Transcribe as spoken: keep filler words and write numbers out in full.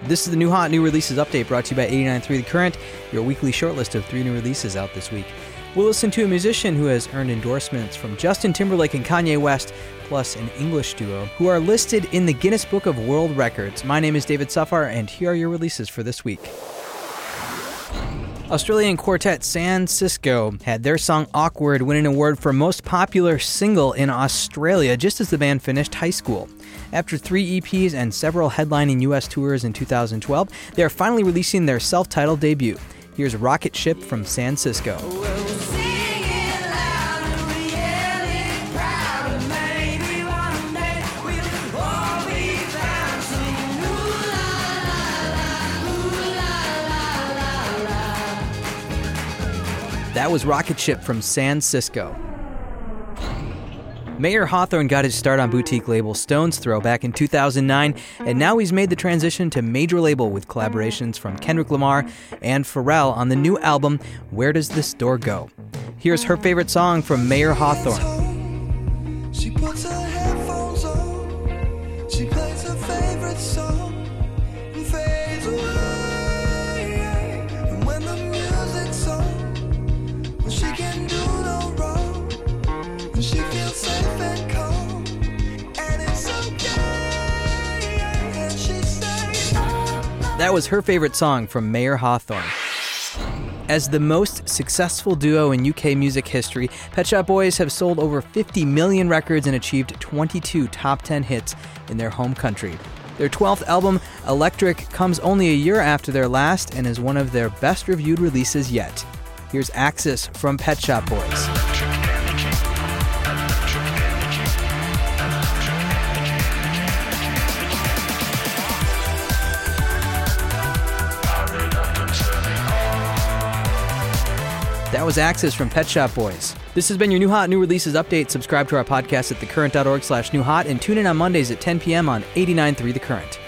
This is the New Hot New Releases Update brought to you by eighty-nine point three The Current, your weekly shortlist of three new releases out this week. We'll listen to a musician who has earned endorsements from Justin Timberlake and Kanye West, plus an English duo who are listed in the Guinness Book of World Records. My name is David Safar, and here are your releases for this week. Australian quartet San Cisco had their song Awkward win an award for Most Popular Single in Australia just as the band finished high school. After three E Ps and several headlining U S tours in two thousand twelve, they are finally releasing their self-titled debut. Here's Rocket Ship from San Cisco. That was Rocket Ship from San Cisco. Mayer Hawthorne got his start on boutique label Stone's Throw back in two thousand nine, and now he's made the transition to major label with collaborations from Kendrick Lamar and Pharrell on the new album, Where Does This Door Go? Here's her favorite song from Mayer Hawthorne. She puts her headphones on, she plays her favorite song, and fades away. And when the music's on, well, she can do no wrong, and she feels safe and calm, and it's okay. And she says, That was her favorite song from Mayer Hawthorne. As the most successful duo in U K music history, Pet Shop Boys have sold over fifty million records and achieved twenty-two top ten hits in their home country. Their twelfth album, Electric, comes only a year after their last and is one of their best reviewed releases yet. Here's Axis from Pet Shop Boys. That was Axis from Pet Shop Boys. This has been your New Hot New Releases Update. Subscribe to our podcast at thecurrent dot org slash new hot and tune in on Mondays at ten p.m. on eighty-nine point three The Current.